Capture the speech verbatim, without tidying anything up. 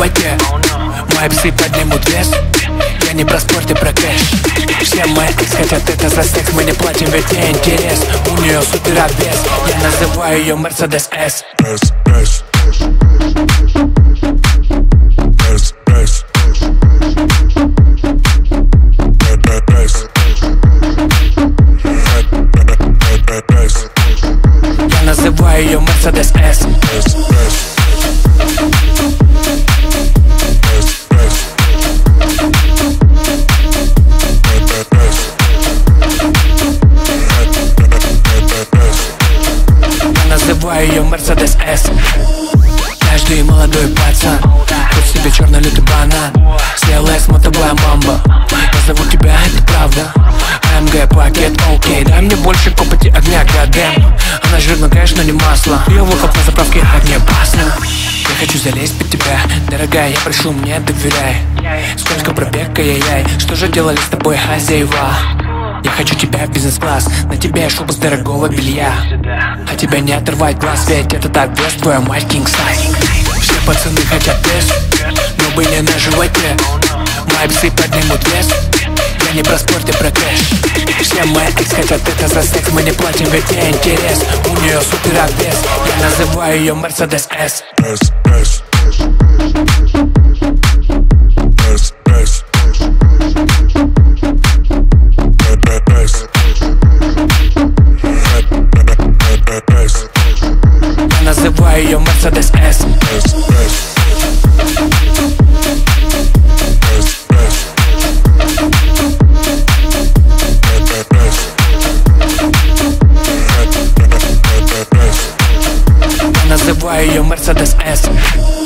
животе. Мои псы поднимут вес. Я не про спорт и про кэш. Все мои экс хотят это за секс. Мы не платим, ведь не интерес. У нее супер обвес. Я называю ее Mercedes S. Я называю ее Mercedes S. Называю ее Mercedes S. Каждый молодой пацан хоть себе черный лютый банан. Смелая смотовая мамба. Я зову тебя, это правда. эй эм джи пакет, окей. Дай мне больше копоти огня, гадэм. Она жирная, конечно, не масло. Ее выход на заправке огнеопасно. Я хочу залезть под тебя, дорогая, я прошу, мне доверяй. Сколько пробег, ай-яй-яй. Что же делали с тобой хозяева? Я хочу тебя в бизнес-класс. На тебе шуба с дорогого белья. А тебя не оторвать глаз, ведь это так вес, твоя мать king size. Все пацаны хотят вес, но были на животе. Мои псы поднимут вес. Я не про спорт и про кэш. Все мои экс хотят это за секс. Мы не платим, ведь не интерес. У нее супер обвес. Я называю ее Mercedes S. Я называю ее Mercedes S. Я называю ее Mercedes S.